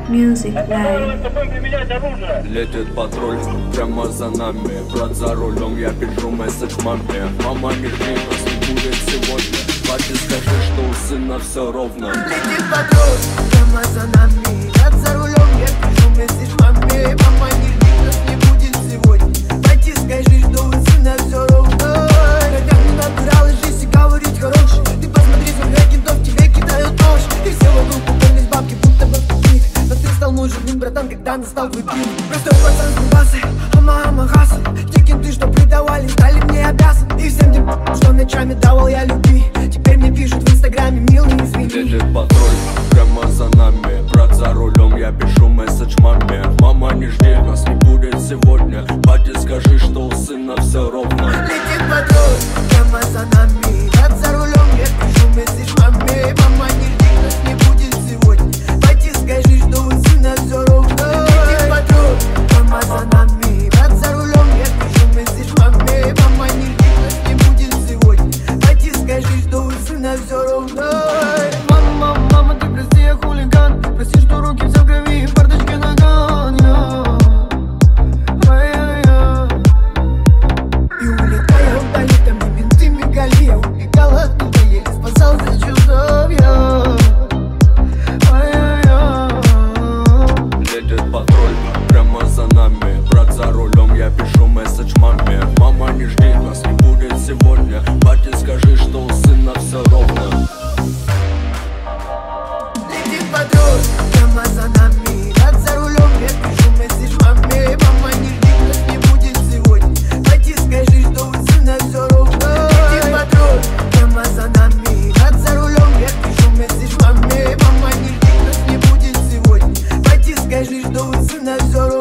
Music Live. Летит патруль прямо за нами. Брат за рулем, я пишу месседж маме. Мама, не жди, нас не будет сегодня. Папе скажи, что у сына все ровно. Летит патруль прямо за нами. Брат за рулем, я пишу месседж маме. Мама, не жди, нас не будет сегодня. Папе скажи, что у сына все ровно. Как не набиралась жизнь и говорить хороший. Ты посмотри, сколько кентов тебе кидают нож. И все вокруг купались бабки, будто бы в тупик. Но ты стал мужиком, братан, когда настал твой пик. Простой пацан с басы, а мама хасл. Те кенты, что предавали, стали мне обязан. И всем тем, что ночами давал я любви. Теперь мне пишут в инстаграме, милый, извини. Летит патруль прямо за нами. Брат за рулем, я пишу месседж маме. Мама, не жди, нас не будет сегодня. Папе скажи, что у сына все ровно. Летит патруль прямо за нами. Брат за рулем, я пишу месседж маме. Мама, не жди, нас не будет сегодня. Папе скажи, что у сына все ровно. Летит патруль прямо за нами. Брат за рулем, я пишу месседж маме. Мама, не жди, нас не будет сегодня. Папе скажи, что у сына все ровно. Мама, ты прости, я хулиган. Прости, что руки все в крови, фарточки нагон. И улетая вдали, там не менты мигали. Я убегал оттуда, еле спасался чудовья. Летит патруль прямо за нами. Брат за рулем, я пишу месседж маме. Мама, не жди, нас не будет сегодня. Папе скажи, что у сына все ровно. Летит патруль прямо за нами. Брат за рулем, я пишу месседж маме. Мама, не жди, нас не будет сегодня. Папе скажи, что у сына все ровно. Летит патруль прямо за нами. Брат за рулем, я пишу месседж маме. Мама, не жди, нас не будет сегодня. Папе скажи, что у сына все ровно.